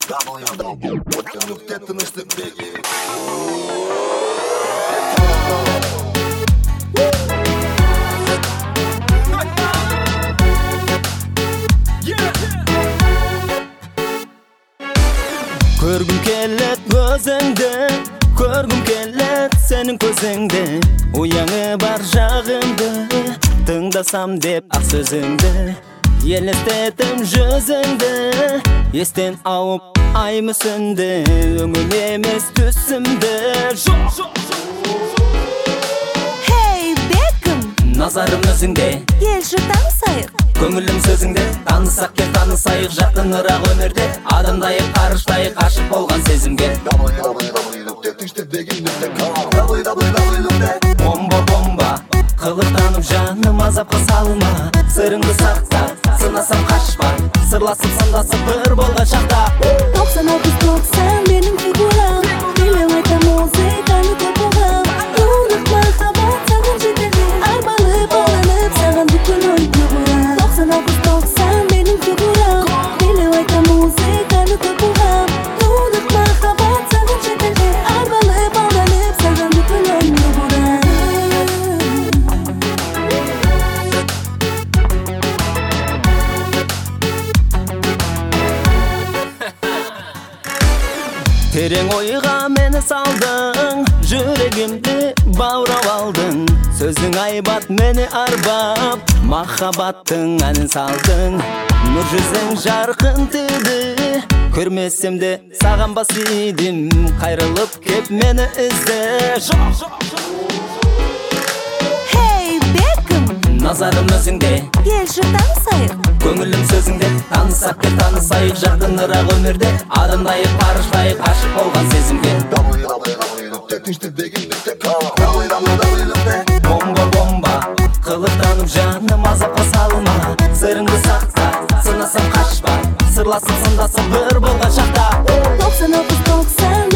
Nükte tınıştık peki. Көргüm келет gözüңde, көргüm келет senin көзүңде. Уяңы бар жагымды, тыңдасам деп ак сөзүңдү. Елестетем жүзүңдү, естен ауып ай мүсүндү. Өңүң эмес түсүмдү. Hey Beckham, Назарым өзүңде, келші танысайық. көңүлүм сөзүңдө. Таанысак кел таанысайык, жакыныраак өмүрдө. Адамдайык, карыштайык, ашык болгон сезимге. Бомба бомба, кылыктанып жаным азапка салма. Сырыңды сакта, сынасам качпа. Сырласып сандасып бир болгон шакта. 90 benim figurам. Билем айта музыканы топугам. Унык махаббат сагын жетели. Арбанып алынып сагын бүкүл ойду бурам. 90 benim figurам. Билем айта музыканы топугам. Унык махаббат сагын жетели. Арбанып алынып сагын бүкүл ойду бурам. Терең ойга мени салдың, жүрегимди баурап алдың. Сөзүң айбат мени арбап, махаббаттың әнин салдың. Нур жүзүң жаркын тиди, көрмесемде саган бас идим. Кайрылып кеп мени изде. Hey Beckham, Назарым өзүңде, келші танысайық. көңүлүм сөзүңдө. Таанысак кел таанысайык, жакыныраак өмүрдө. Адамдайык, карыштайык, ашык болгон сезимге. Бомба бомба, кылыктанып жаным азапка салма. Сырыңды сакта, сынасам качпа. Сырласып сындасып бир болгон шакта. 90